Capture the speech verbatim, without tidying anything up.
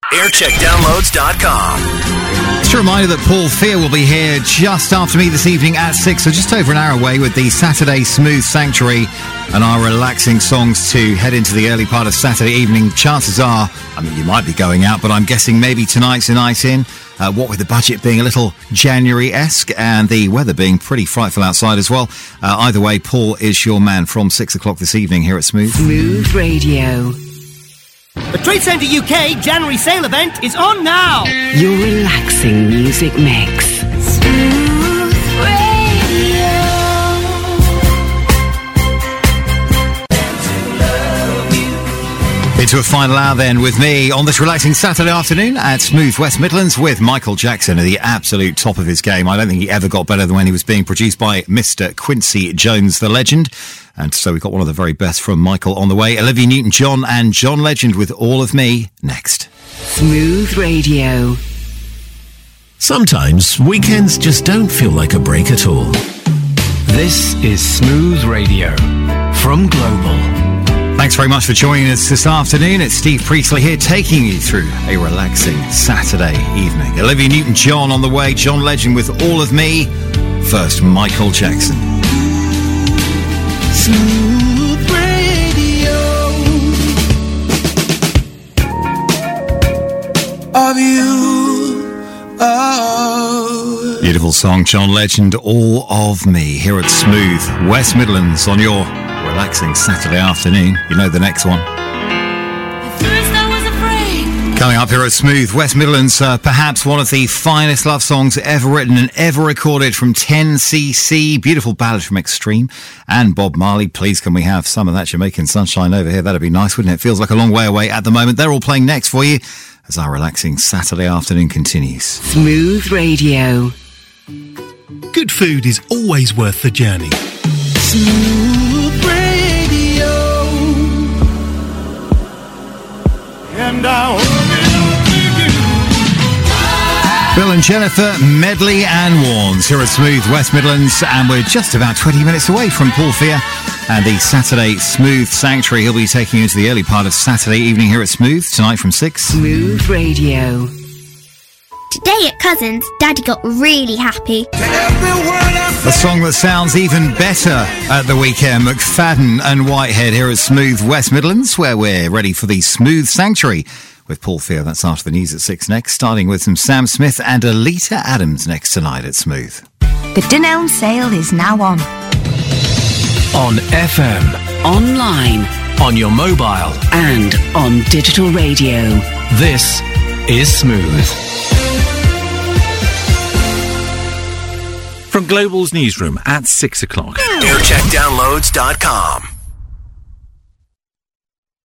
aircheck downloads dot com. Just a reminder that Paul Fear will be here just after me this evening at six, so just over an hour away with the Saturday Smooth Sanctuary and our relaxing songs to head into the early part of Saturday evening. Chances are, I mean, you might be going out, but I'm guessing maybe tonight's a night in. Uh, what with the budget being a little January-esque and the weather being pretty frightful outside as well. Uh, either way, Paul is your man from six o'clock this evening here at Smooth. Smooth Radio. The Trade Centre U K January sale event is on now. Your relaxing music mix. Smooth Radio. Into a final hour then with me on this relaxing Saturday afternoon at Smooth West Midlands with Michael Jackson at the absolute top of his game. I don't think he ever got better than when he was being produced by Mister Quincy Jones, the legend. And so we've got one of the very best from Michael on the way. Olivia Newton-John and John Legend with All of Me next. Smooth Radio. Sometimes weekends just don't feel like a break at all. This is Smooth Radio from Global. Thanks very much for joining us this afternoon. It's Steve Priestley here taking you through a relaxing Saturday evening. Olivia Newton-John on the way, John Legend with All of Me. First, Michael Jackson. Smooth Radio of you. Oh. Beautiful song, John Legend, All of Me, here at Smooth West Midlands on your relaxing Saturday afternoon. You know the next one. Coming up here at Smooth West Midlands, uh, perhaps one of the finest love songs ever written and ever recorded from ten C C. Beautiful ballad from Extreme and Bob Marley. Please can we have some of that Jamaican sunshine over here? That'd be nice, wouldn't it? Feels like a long way away at the moment. They're all playing next for you as our relaxing Saturday afternoon continues. Smooth Radio. Good food is always worth the journey. Smooth Radio. And I Bill and Jennifer, Medley and Warnes here at Smooth West Midlands, and we're just about twenty minutes away from Paul Fear and the Saturday Smooth Sanctuary. He'll be taking you into the early part of Saturday evening here at Smooth tonight from six. Smooth Radio. Today at Cousins, Daddy got really happy. The song that sounds even better at the weekend, McFadden and Whitehead here at Smooth West Midlands, where we're ready for the Smooth Sanctuary with Paul Fear. That's after the news at six next, starting with some Sam Smith and Alita Adams next tonight at Smooth. The Dunelm sale is now on. On F M. Online. On your mobile. And on digital radio. This is Smooth. From Global's newsroom at six o'clock. aircheck downloads dot com.